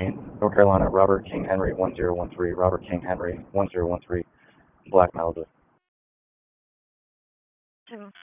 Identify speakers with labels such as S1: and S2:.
S1: Eugene, North Carolina, Robert King Henry 1013, Robert King Henry 1013, Black Malibu.